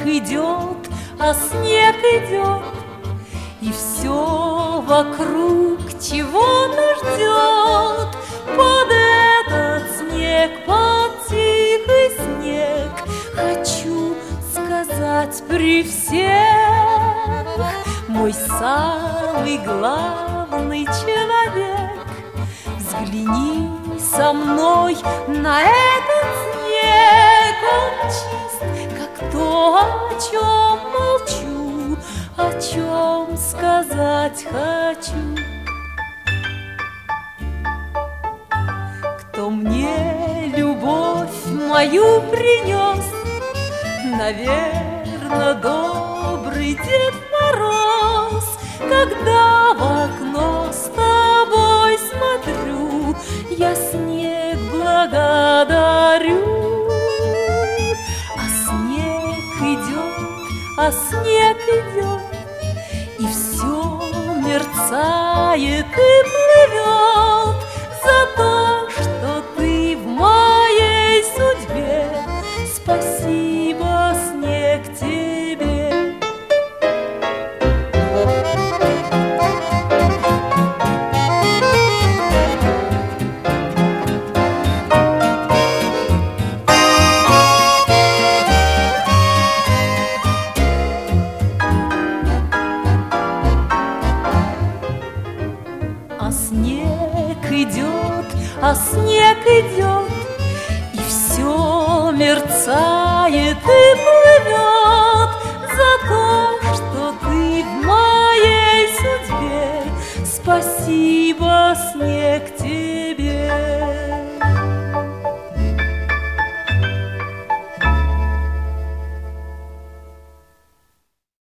идет, а снег идет, и все вокруг чего-то ждет. Под этот снег, под тихий снег хочу сказать при всех: мой самый главный человек, взгляни со мной на этот снег. Он чист, как то, о чем молчу, о чем сказать хочу. Кто мне любовь мою принес? Наверно, добрый Дед Мороз. Когда в окно с тобой смотрю, я снег благодарю. А снег идет, а снег идет, и все мерцает и плывет за то, что ты в моей судьбе. Спасибо, снег, тебе. А снег идет, а снег идет, и все мерцает и плывет за то, что ты в моей судьбе. Спасибо, снег,